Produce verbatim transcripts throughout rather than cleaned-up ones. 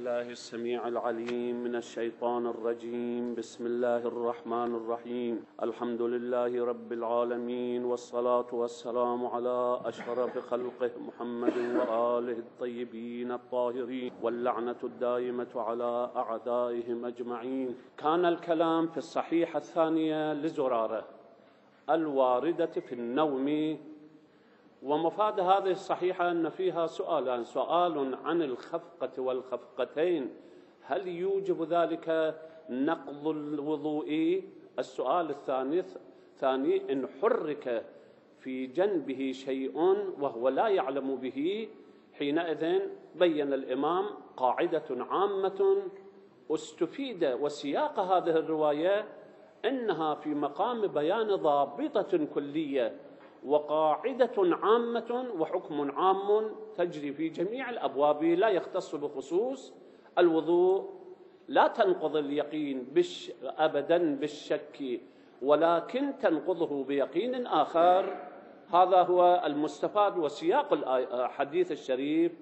بالله السميع العليم من الشيطان الرجيم. بسم الله الرحمن الرحيم. الحمد لله رب العالمين، والصلاة والسلام على أشرف خلقه محمد وآله الطيبين الطاهرين، واللعنة الدائمة على أعدائهم أجمعين. كان الكلام في الصحيحة الثانية لزرارة الواردة في النوم، ومفاد هذه الصحيحة أن فيها سؤالان: سؤال عن الخفقة والخفقتين، هل يوجب ذلك نقض الوضوء؟ السؤال الثاني ثاني إن حرك في جنبه شيء وهو لا يعلم به، حينئذ بين الإمام قاعدة عامة استفيد، وسياق هذه الرواية إنها في مقام بيان ضابطة كلية وقاعدة عامة وحكم عام تجري في جميع الأبواب، لا يختص بخصوص الوضوء. لا تنقض اليقين بش أبدا بالشك، ولكن تنقضه بيقين آخر. هذا هو المستفاد وسياق الحديث الشريف.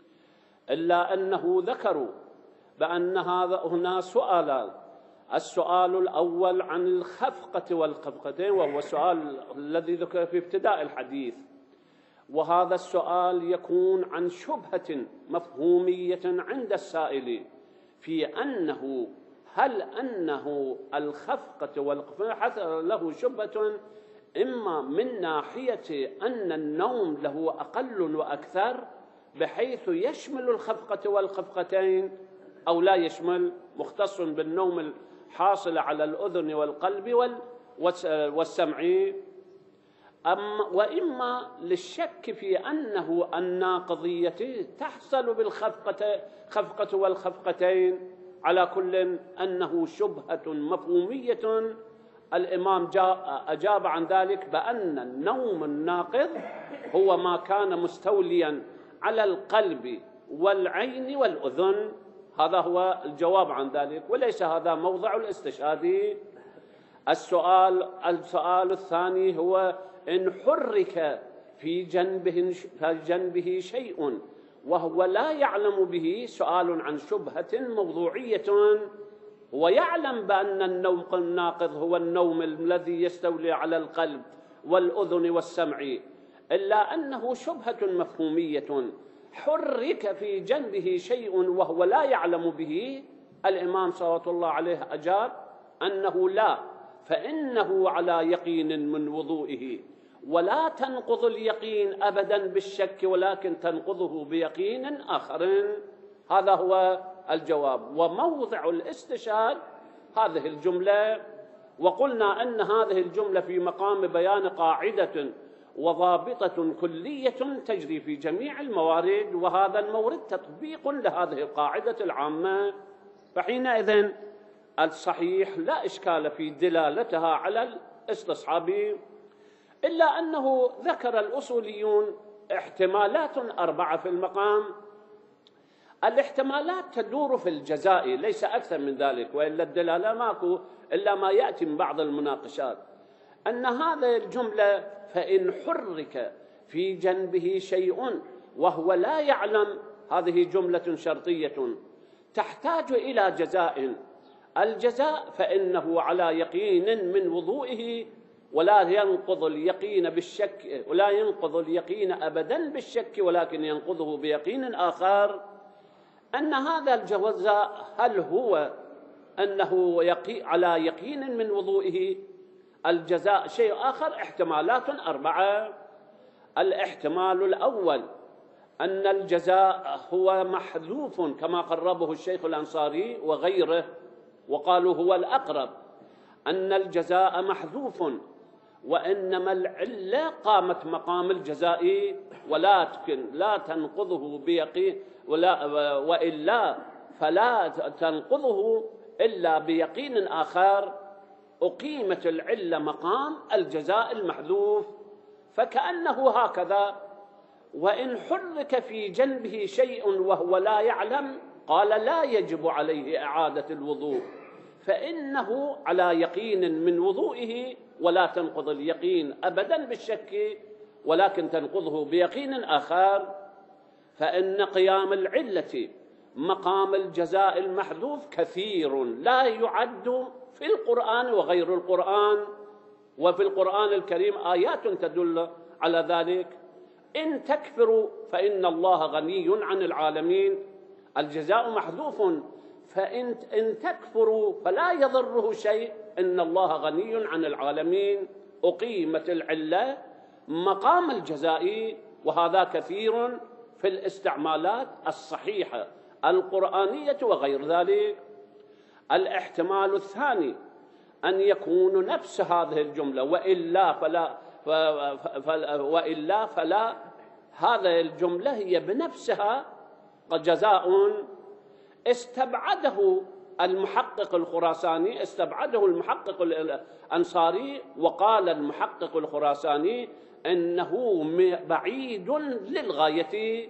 إلا أنه ذكروا بأن هذا هنا سؤالان: السؤال الأول عن الخفقة والخفقتين، وهو السؤال الذي ذكر في ابتداء الحديث، وهذا السؤال يكون عن شبهة مفهومية عند السائل في أنه هل أنه الخفقة والخفقة حصل له شبهة إما من ناحية أن النوم له أقل وأكثر بحيث يشمل الخفقة والخفقتين، أو لا يشمل، مختص بالنوم حاصل على الأذن والقلب والسمع، أم وإما للشك في أنه الناقضية تحصل بالخفقة خفقة والخفقتين. على كل أنه شبهة مفهومية. الإمام جاء أجاب عن ذلك بأن النوم الناقض هو ما كان مستوليا على القلب والعين والأذن. هذا هو الجواب عن ذلك، وليس هذا موضع الاستشهاد. السؤال السؤال الثاني هو إن حرك في جنبه في جنبه شيء وهو لا يعلم به، سؤال عن شبهة موضوعية. ويعلم بأن النوم الناقض هو النوم الذي يستولي على القلب والأذن والسمع، إلا أنه شبهة مفهومية. حرك في جنبه شيء وهو لا يعلم به، الإمام صلوات الله عليه أجاب أنه لا، فإنه على يقين من وضوئه، ولا تنقض اليقين أبدا بالشك، ولكن تنقضه بيقين آخر. هذا هو الجواب. وموضع الاستشهاد هذه الجملة، وقلنا أن هذه الجملة في مقام بيان قاعدة وضابطة كلية تجري في جميع الموارد، وهذا المورد تطبيق لهذه القاعدة العامة. فحينئذ الصحيح لا إشكال في دلالتها على الاستصحاب، إلا أنه ذكر الأصوليون احتمالات أربعة في المقام. الاحتمالات تدور في الجزاء، ليس أكثر من ذلك، وإلا الدلالة ماكو إلا ما يأتي من بعض المناقشات. أن هذه الجملة فإن حرك في جنبه شيء وهو لا يعلم، هذه جملة شرطية تحتاج إلى جزاء. الجزاء فإنه على يقين من وضوئه، ولا ينقض اليقين بالشك، ولا ينقض اليقين أبدا بالشك، ولكن ينقضه بيقين آخر. أن هذا الجزاء هل هو أنه يقي على يقين من وضوئه؟ الجزاء شيء آخر. احتمالات أربعة. الاحتمال الأول أن الجزاء هو محذوف كما قربه الشيخ الأنصاري وغيره، وقالوا هو الأقرب، أن الجزاء محذوف، وإنما العلة قامت مقام الجزاء، ولكن لا تنقضه بيقين، ولا وإلا فلا تنقضه إلا بيقين آخر. أقيمت العلة مقام الجزاء المحذوف، فكأنه هكذا. وإن حرك في جنبه شيء وهو لا يعلم، قال لا يجب عليه إعادة الوضوء، فإنه على يقين من وضوئه، ولا تنقض اليقين أبدا بالشك، ولكن تنقضه بيقين آخر. فإن قيام العلة مقام الجزاء المحذوف كثير لا يعد في القرآن وغير القرآن، وفي القرآن الكريم آيات تدل على ذلك. إن تكفروا فإن الله غني عن العالمين، الجزاء محذوف، فإن إن تكفروا فلا يضره شيء، إن الله غني عن العالمين. أقيمت العلة مقام الجزاء، وهذا كثير في الاستعمالات الصحيحة القرآنية وغير ذلك. الاحتمال الثاني أن يكون نفس هذه الجملة، وإلا فلا فلا وإلا فلا هذه الجملة هي بنفسها جزاء استبعده المحقق الخراساني، استبعده المحقق الأنصاري، وقال المحقق الخراساني إنه بعيد للغاية.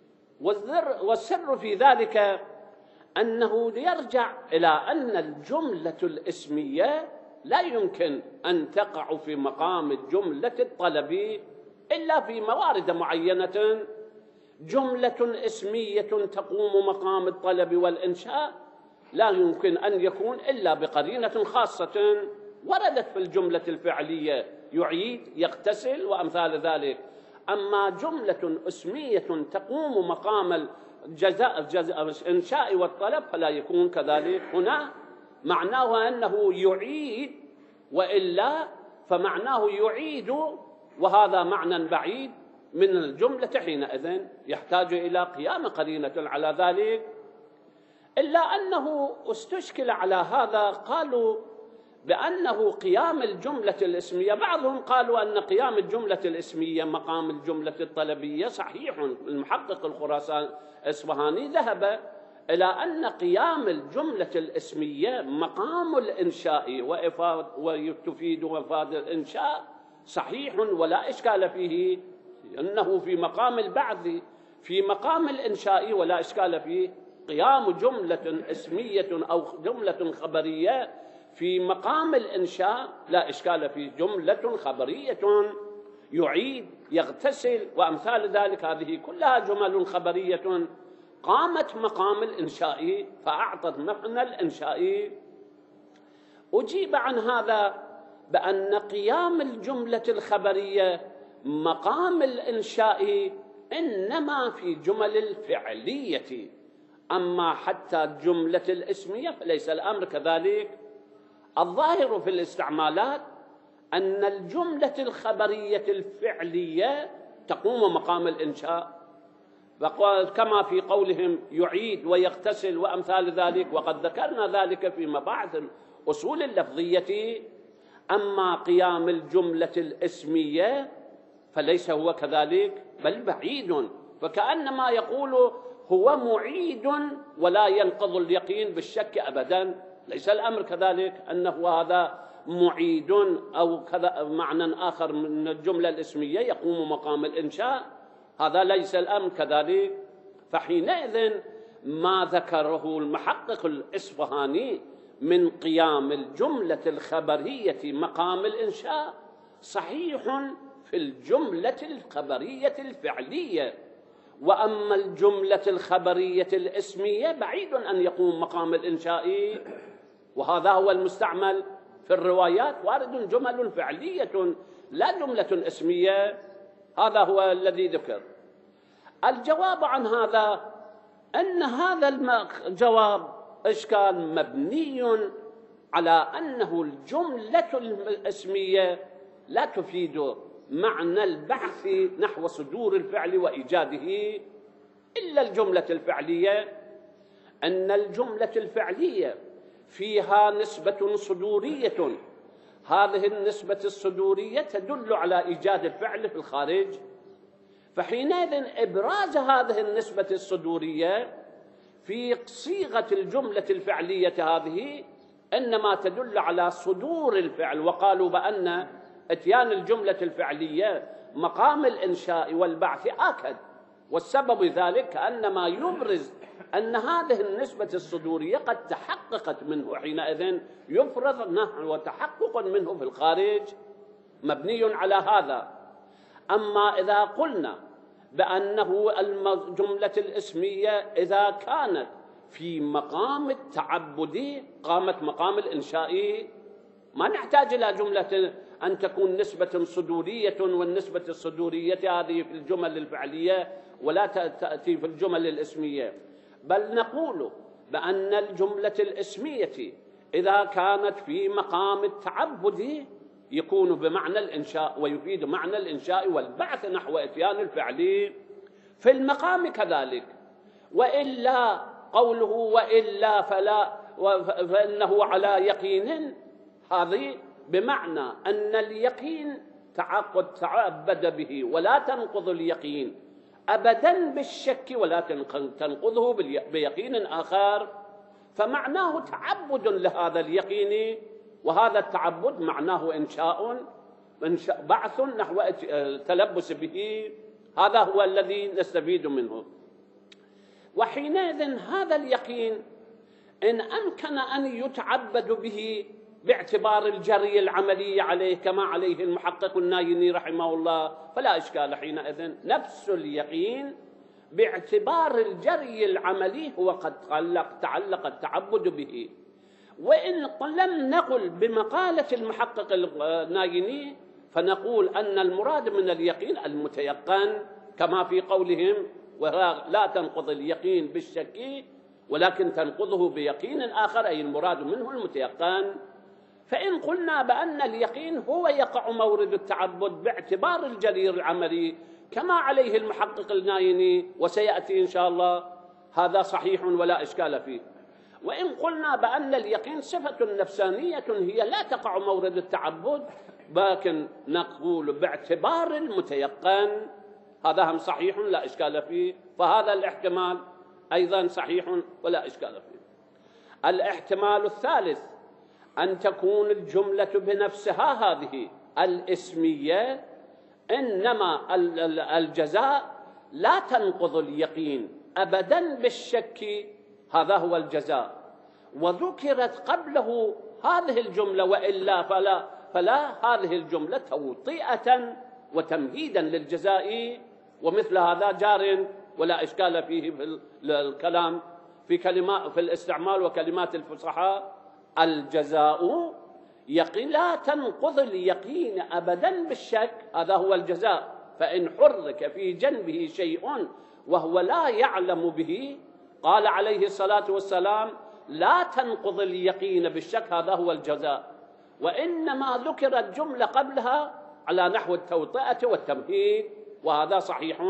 والسر في ذلك أنه يرجع إلى أن الجملة الاسمية لا يمكن أن تقع في مقام الجملة الطلبي إلا في موارد معينة. جملة اسمية تقوم مقام الطلب والإنشاء لا يمكن أن يكون إلا بقرينة خاصة وردت في الجملة الفعلية، يعيد، يغتسل وأمثال ذلك. أما جملة اسمية تقوم مقام الجزاء الإنشاء والطلب فلا يكون كذلك. هنا معناه أنه يعيد، وإلا فمعناه يعيد، وهذا معنى بعيد من الجملة، حينئذ يحتاج إلى قيام قرينة على ذلك. إلا أنه استشكل على هذا، قالوا بأنه قيام الجملة الاسمية، بعضهم قالوا أن قيام الجملة الاسمية مقام الجملة الطلبية صحيح. المحقق الخراساني الإصفهاني ذهب إلى أن قيام الجملة الاسمية مقام الإنشاء وتفيد وفاد الإنشاء صحيح ولا إشكال فيه، أنه في مقام البعث في مقام الإنشاء ولا إشكال فيه. قيام جملة اسمية أو جملة خبرية في مقام الإنشاء لا إشكال فيه. جملة خبرية يعيد، يغتسل وأمثال ذلك، هذه كلها جمل خبرية قامت مقام الإنشاء فأعطت معنى الإنشاء. أجيب عن هذا بأن قيام الجملة الخبرية مقام الإنشاء إنما في جمل الفعلية، أما حتى الجملة الاسمية فليس الأمر كذلك. الظاهر في الاستعمالات أن الجملة الخبرية الفعلية تقوم مقام الإنشاء، كما في قولهم يعيد ويغتسل وأمثال ذلك، وقد ذكرنا ذلك في مباحث الأصول اللفظية. أما قيام الجملة الاسمية فليس هو كذلك، بل بعيد، فكأنما يقول هو معيد ولا ينقض اليقين بالشك أبدا. ليس الأمر كذلك، أنه هذا معيد أو كذا معنى آخر من الجملة الاسمية يقوم مقام الإنشاء، هذا ليس الأمر كذلك. فحينئذ ما ذكره المحقق الإصفهاني من قيام الجملة الخبرية مقام الإنشاء صحيح في الجملة الخبرية الفعلية، وأما الجملة الخبرية الاسمية بعيد أن يقوم مقام الإنشاء، وهذا هو المستعمل في الروايات. وارد جمل فعلية لا جملة اسمية، هذا هو الذي ذكر. الجواب عن هذا أن هذا الجواب إشكال مبني على أنه الجملة الاسمية لا تفيد معنى البحث نحو صدور الفعل وإيجاده، إلا الجملة الفعلية. أن الجملة الفعلية فيها نسبة صدورية، هذه النسبة الصدورية تدل على إيجاد الفعل في الخارج، فحينئذ إبراز هذه النسبة الصدورية في صيغة الجملة الفعلية هذه إنما تدل على صدور الفعل. وقالوا بأن اتيان الجملة الفعلية مقام الإنشاء والبعث آكد، والسبب ذلك أنما يبرز أن هذه النسبة الصدورية قد تحققت منه، حينئذ يفرض نحو وتحقق منه في الخارج، مبني على هذا. أما إذا قلنا بأنه الجملة الاسمية إذا كانت في مقام التعبد قامت مقام الإنشاء، ما نحتاج إلى جملة أن تكون نسبة صدورية، والنسبة الصدورية هذه في الجمل الفعلية ولا تأتي في الجمل الاسمية، بل نقول بأن الجملة الاسمية إذا كانت في مقام التعبد يكون بمعنى الإنشاء ويفيد معنى الإنشاء والبعث نحو إتيان الفعل في المقام كذلك. وإلا قوله وإلا فلا فإنه على يقين، هذه بمعنى أن اليقين تعقد تعبد به ولا تنقض اليقين أبدا بالشك ولا تنقضه بيقين آخر، فمعناه تعبد لهذا اليقين، وهذا التعبد معناه إنشاء بعث نحو التلبس به. هذا هو الذي نستفيد منه. وحينئذ هذا اليقين إن أمكن أن يتعبد به باعتبار الجري العملي عليه كما عليه المحقق النايني رحمه الله فلا إشكال حينئذ. نفس اليقين باعتبار الجري العملي هو قد تعلق, تعلق التعبد به. وإن لم نقل بمقالة المحقق النايني فنقول أن المراد من اليقين المتيقن كما في قولهم ولا تنقض اليقين بالشك ولكن تنقضه بيقين آخر، أي المراد منه المتيقن. فإن قلنا بأن اليقين هو يقع مورد التعبد باعتبار الجرير العملي كما عليه المحقق النايني وسيأتي إن شاء الله، هذا صحيح ولا إشكال فيه. وإن قلنا بأن اليقين صفة نفسانية هي لا تقع مورد التعبد لكن نقول باعتبار المتيقن، هذا هم صحيح لا إشكال فيه. فهذا الاحتمال أيضا صحيح ولا إشكال فيه. الاحتمال الثالث أن تكون الجملة بنفسها هذه الاسمية إنما الجزاء لا تنقض اليقين أبدا بالشك، هذا هو الجزاء، وذكرت قبله هذه الجملة وإلا فلا فلا هذه الجملة توطئة وتمهيدا للجزاء، ومثل هذا جار ولا إشكال فيه في الكلام في كلمات في الاستعمال وكلمات الفصحاء. الجزاء يقين لا تنقض اليقين أبدا بالشك، هذا هو الجزاء. فإن حرك في جنبه شيء وهو لا يعلم به قال عليه الصلاة والسلام لا تنقض اليقين بالشك، هذا هو الجزاء. وإنما ذكرت جملة قبلها على نحو التوطئة والتمهيد، وهذا صحيح.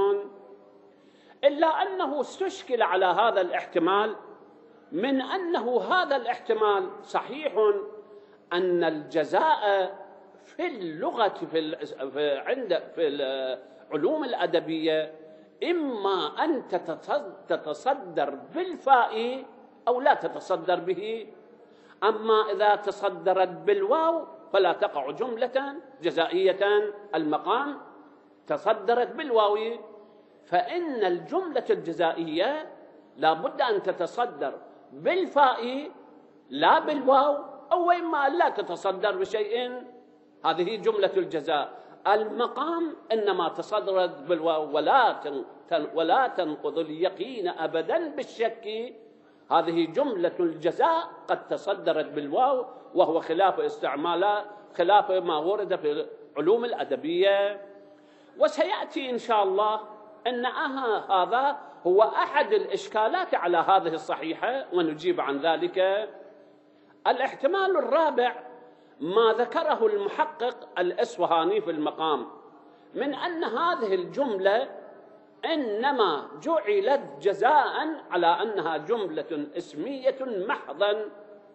إلا أنه استشكل على هذا الاحتمال من أنه هذا الاحتمال صحيح أن الجزاء في اللغة في عند في العلوم الأدبية إما أن تتصدر بالفاء أو لا تتصدر به، أما إذا تصدرت بالواو فلا تقع جملة جزائية. المقام تصدرت بالواو، فإن الجملة الجزائية لا بد أن تتصدر بالفاء لا بالواو، أو إما أن لا تتصدر بشيء، هذه جملة الجزاء. المقام إنما تصدرت بالواو ولا ولا تنقض اليقين أبدا بالشك، هذه جملة الجزاء قد تصدرت بالواو، وهو خلاف استعمال خلاف ما ورد في العلوم الأدبية. وسيأتي إن شاء الله أن هذا هو أحد الإشكالات على هذه الصحيحة ونجيب عن ذلك. الاحتمال الرابع ما ذكره المحقق الأصفهاني في المقام من أن هذه الجملة إنما جعلت جزاء على أنها جملة اسمية محضا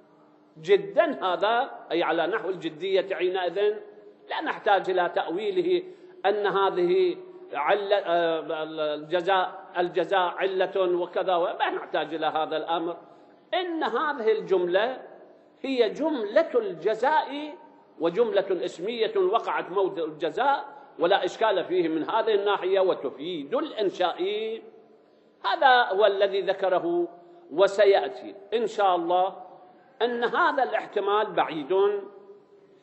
جدا، هذا أي على نحو الجدية حينئذ لا نحتاج إلى تأويله أن هذه علة الجزاء الجزاء علة وكذا، وما نحتاج إلى هذا الأمر. إن هذه الجملة هي جملة الجزاء وجملة اسمية وقعت موضع الجزاء ولا إشكال فيه من هذه الناحية، وتفيد الإنشاء. هذا هو الذي ذكره. وسيأتي إن شاء الله أن هذا الاحتمال بعيد.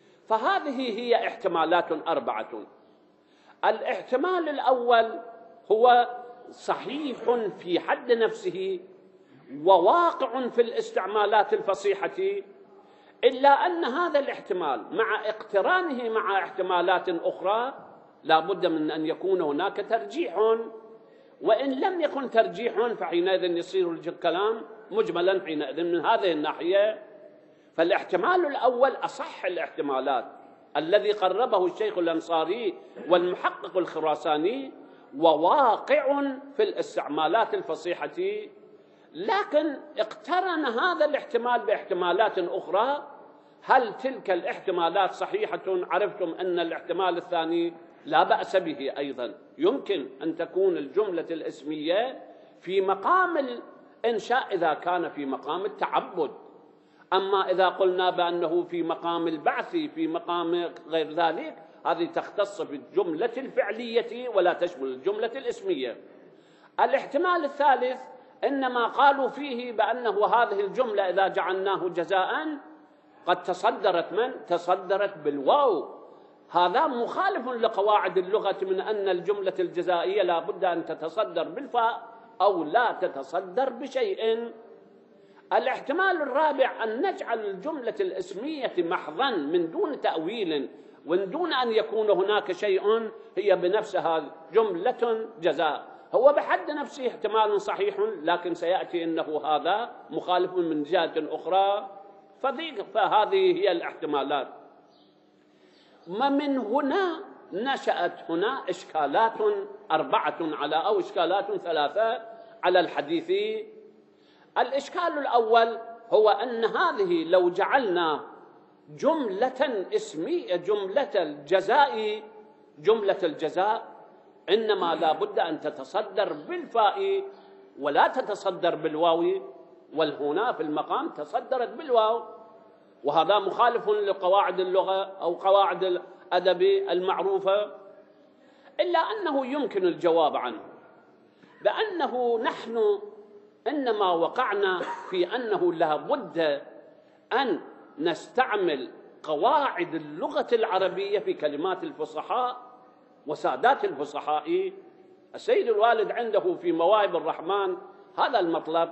فهذه هي احتمالات أربعة. الاحتمال الأول هو صحيح في حد نفسه وواقع في الاستعمالات الفصيحة، إلا أن هذا الاحتمال مع اقترانه مع احتمالات أخرى لا بد من أن يكون هناك ترجيح، وإن لم يكن ترجيح فحينئذ يصير الكلام مجملا حينئذ من هذه الناحية. فالاحتمال الأول أصح الاحتمالات الذي قربه الشيخ الأنصاري والمحقق الخراساني، وواقع في الاستعمالات الفصيحة، لكن اقترن هذا الاحتمال باحتمالات أخرى. هل تلك الاحتمالات صحيحة؟ عرفتم أن الاحتمال الثاني لا بأس به أيضا، يمكن أن تكون الجملة الاسمية في مقام الإنشاء إذا كان في مقام التعبد، أما إذا قلنا بأنه في مقام البعث في مقام غير ذلك هذه تختص بالجملة الفعلية ولا تشمل الجملة الاسمية. الاحتمال الثالث إنما قالوا فيه بأنه هذه الجملة إذا جعلناه جزاء قد تصدرت من؟ تصدرت بالواو. هذا مخالف لقواعد اللغة من أن الجملة الجزائية لا بد أن تتصدر بالفاء أو لا تتصدر بشيء. الاحتمال الرابع أن نجعل الجملة الاسمية محضا من دون تأويل ومن دون أن يكون هناك شيء، هي بنفسها جملة جزاء. هو بحد نفسه احتمال صحيح، لكن سيأتي أنه هذا مخالف من جهة أخرى. فهذه هي الاحتمالات. ومن هنا نشأت هنا إشكالات أربعة على أو إشكالات ثلاثة على الحديث. الإشكال الأول هو أن هذه لو جعلنا جملة اسمية جملة الجزاء جملة الجزاء إنما لا بد أن تتصدر بالفاء ولا تتصدر بالواو، والهنا في المقام تصدرت بالواو، وهذا مخالف لقواعد اللغة أو قواعد الأدب المعروفة. إلا أنه يمكن الجواب عنه بأنه نحن إنما وقعنا في أنه لا بد أن نستعمل قواعد اللغة العربية في كلمات الفصحاء وسادات الفصحاء. السيد الوالد عنده في مواهب الرحمن هذا المطلب،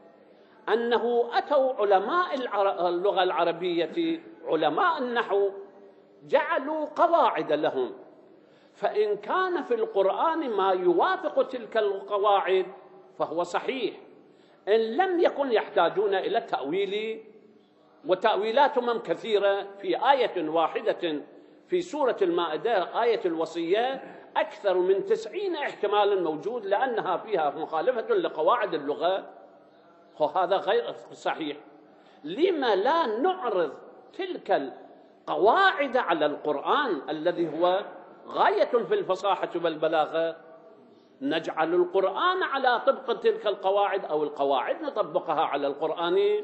أنه أتوا علماء اللغة العربية علماء النحو جعلوا قواعد لهم، فإن كان في القرآن ما يوافق تلك القواعد فهو صحيح، إن لم يكن يحتاجون إلى التأويل، وتأويلاتهم كثيرة. في آية واحدة في سورة المائدة آية الوصية أكثر من تسعين احتمالا موجود لأنها فيها مخالفة لقواعد اللغة، وهذا غير صحيح. لما لا نعرض تلك القواعد على القرآن الذي هو غاية في الفصاحة والبلاغة؟ نجعل القرآن على طبق تلك القواعد أو القواعد نطبقها على القرآن.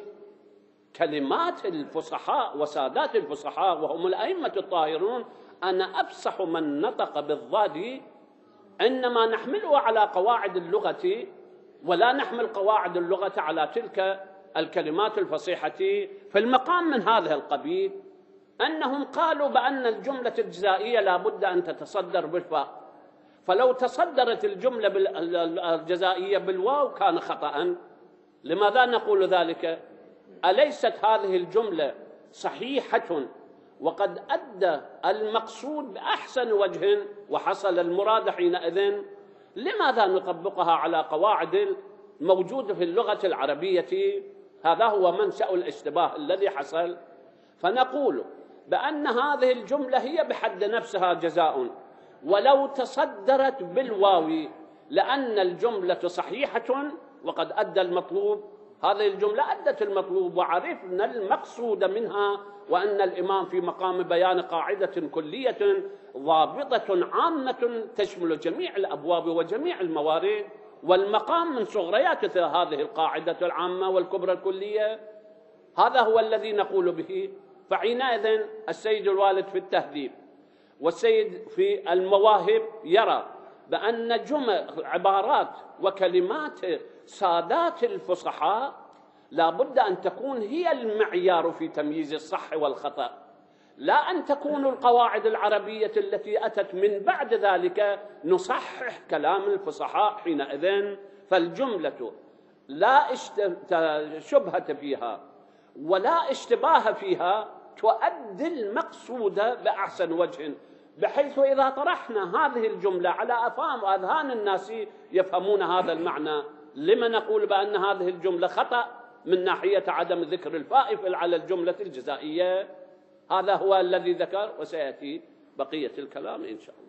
كلمات الفصحاء وسادات الفصحاء وهم الأئمة الطاهرون، أنا أفصح من نطق بالضاد، إنما نحمله على قواعد اللغة ولا نحمل قواعد اللغة على تلك الكلمات الفصيحة. في المقام من هذا القبيل أنهم قالوا بأن الجملة الجزائية لا بد أن تتصدر بالفاء، فلو تصدرت الجملة الجزائية بالواو كان خطأ. لماذا نقول ذلك؟ أليست هذه الجملة صحيحة وقد أدى المقصود بأحسن وجه وحصل المراد حينئذ؟ لماذا نطبقها على قواعد موجودة في اللغة العربية؟ هذا هو منشأ الاشتباه الذي حصل. فنقول بأن هذه الجملة هي بحد نفسها جزاء ولو تصدرت بالواو، لأن الجملة صحيحة وقد أدى المطلوب. هذه الجملة أدت المطلوب وعرفنا المقصود منها، وأن الإمام في مقام بيان قاعدة كلية ضابطة عامة تشمل جميع الأبواب وجميع الموارد، والمقام من صغريات هذه القاعدة العامة والكبرى الكلية. هذا هو الذي نقول به. فحينئذ السيد الوالد في التهذيب والسيد في المواهب يرى بأن جمل عبارات وكلمات سادات الفصحاء لا بد أن تكون هي المعيار في تمييز الصح والخطأ، لا أن تكون القواعد العربية التي أتت من بعد ذلك نصحح كلام الفصحاء حينئذ. فالجملة لا شبهة فيها ولا اشتباه فيها، تؤدي المقصود بأحسن وجه، بحيث إذا طرحنا هذه الجملة على أفهام وأذهان الناس يفهمون هذا المعنى. لما نقول بأن هذه الجملة خطأ من ناحية عدم ذكر الفاء على الجملة الجزائية؟ هذا هو الذي ذكر، وسيأتي بقية الكلام إن شاء الله.